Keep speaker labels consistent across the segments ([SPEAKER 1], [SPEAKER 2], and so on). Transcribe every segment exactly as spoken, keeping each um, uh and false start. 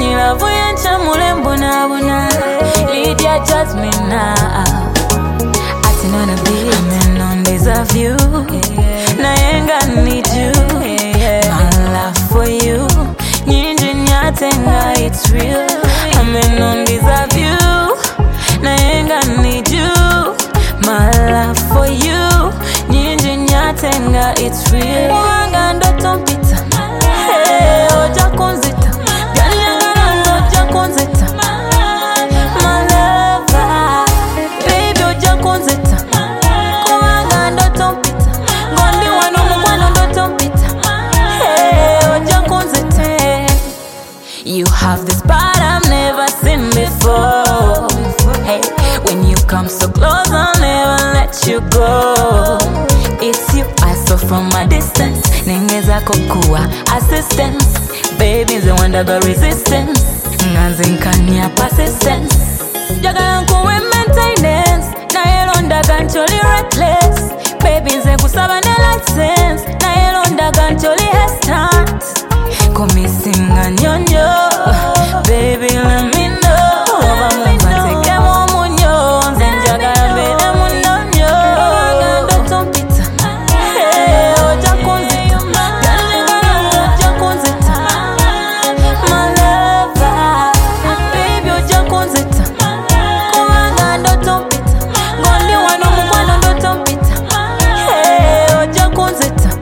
[SPEAKER 1] love yencha mulembo na buna Lydia Jasmine now Ati nona be men on deserve you Na yenga need you My love for you Nyinji nyatenga it's real Men on deserve you Na yenga need you My love for you Nyinji nyatenga it's real Wanga ndo tompita Hey oja kunzita Gani yangana oja kunzita My lover Baby oja kunzita Wanga ndo tompita Ngondi wano mkwano ndo tompita Hey oja kunzita You have this part I've never seen before Hey, when you come so close I'll never let you go It's you I saw from a distance Ningeza kukuwa assistance Baby nze wandaga resistance Nganzinkania persistence Jagala nkuwe maintenance Na yelondaga ncholi reckless Baby nze kusaba ne license Na yelondaga ncholi hesitant Kumisinga nyonyo Baby let me know Oba mumba teke momunyo Nze njagala mbele munonyo Wanga ndo tompita Hey oja kunzita Gani ngana oja kunzita My lover Baby oja kunzita Wanga ndo tompita Ngondi wano mkwano ndo tompita Hey oja kunzita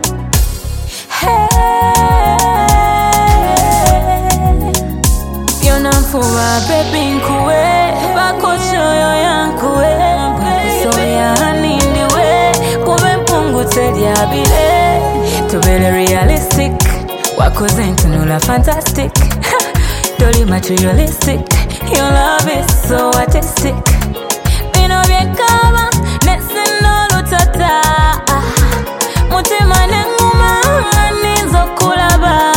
[SPEAKER 1] Yonamfuwa baby nkuwe Bakochoyo yankuwe Soya hanindiwe Kube mpungu tedia bile Tubele realistic Wakoze ntunula fantastic Doli materialistic Your love is so artistic Bino byekaba Nesino lutata Mutima nenguma Nizo kulaba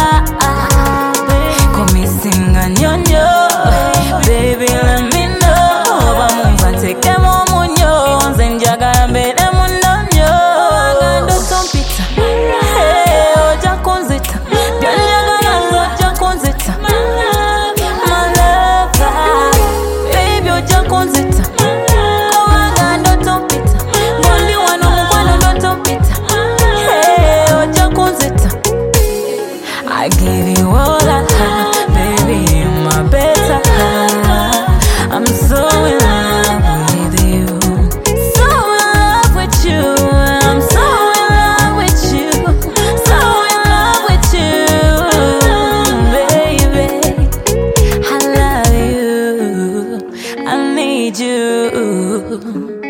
[SPEAKER 1] Kumisinga nyonyo Baby let me know Oba mumba teke momunyo Nze njagala mbele munonyo Wanga ndo tompita Hey oja kunzita Gani yagala oja kunzita My lover Baby oja kunzita Wanga ndo tompita Ngondi wano mkwano ndo tompita Hey oja kunzita I give you all I have Baby you're my better half I'm so in love with you So in love with you I'm so in love with you So in love with you Baby I love you I need you